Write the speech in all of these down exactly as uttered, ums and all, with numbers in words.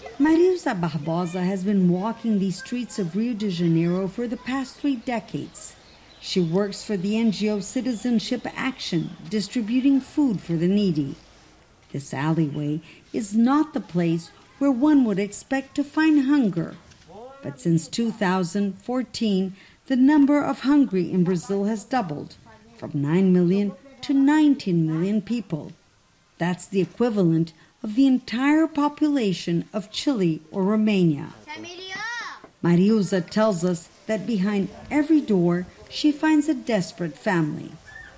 Marilza Barbosa has been walking these streets of Rio de Janeiro for the past three decades. She works for the N G O Citizenship Action, distributing food for the needy. This alleyway is not the place where one would expect to find hunger. But since two thousand fourteen, the number of hungry in Brazil has doubled, from nine million to nineteen million people. That's the equivalent of the entire population of Chile or Romania. Marilza tells us that behind every door, she finds a desperate family.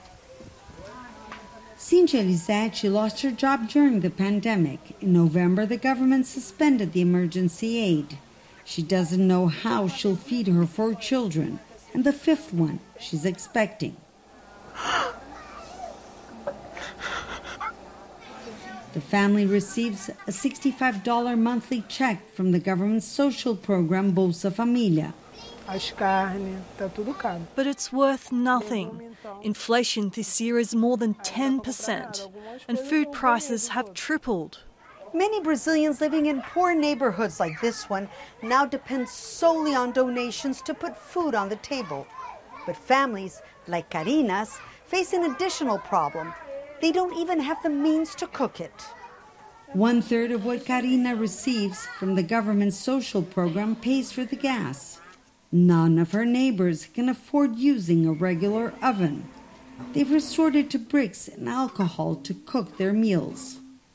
Cynthia Lisetti lost her job during the pandemic. In November, the government suspended the emergency aid. She doesn't know how she'll feed her four children, and the fifth one she's expecting. The family receives a sixty-five dollars monthly check from the government's social program Bolsa Família. But it's worth nothing. Inflation this year is more than ten percent, and food prices have tripled. Many Brazilians living in poor neighborhoods like this one now depend solely on donations to put food on the table. But families like Karina's face an additional problem. They don't even have the means to cook it. One third of what Karina receives from the government's social program pays for the gas. None of her neighbors can afford using a regular oven. They've resorted to bricks and alcohol to cook their meals.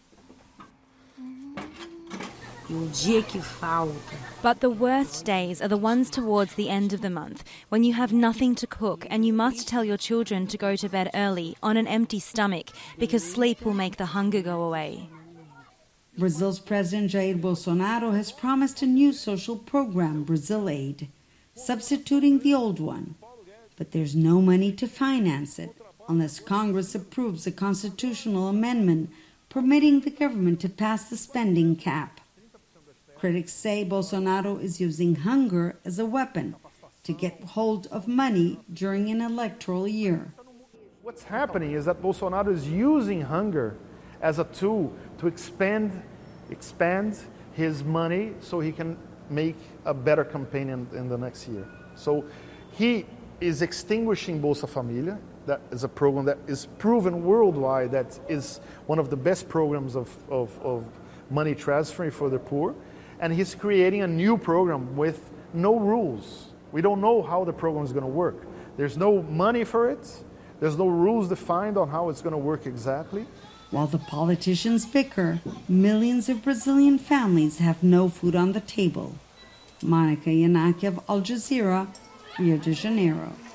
But the worst days are the ones towards the end of the month, when you have nothing to cook and you must tell your children to go to bed early on an empty stomach because sleep will make the hunger go away. Brazil's President Jair Bolsonaro has promised a new social program, Brazil Aid, substituting the old one. But there's no money to finance it unless Congress approves a constitutional amendment permitting the government to pass the spending cap. Critics say Bolsonaro is using hunger as a weapon to get hold of money during an electoral year. What's happening is that Bolsonaro is using hunger as a tool to expand, expand his money so he can make a better campaign in, in the next year. So he is extinguishing Bolsa Família. That is a program that is proven worldwide that is one of the best programs of, of, of money transferring for the poor. And he's creating a new program with no rules. We don't know how the program is going to work. There's no money for it. There's no rules defined on how it's going to work exactly. While the politicians bicker, millions of Brazilian families have no food on the table. Monica Yanaki of Al Jazeera, Rio de Janeiro.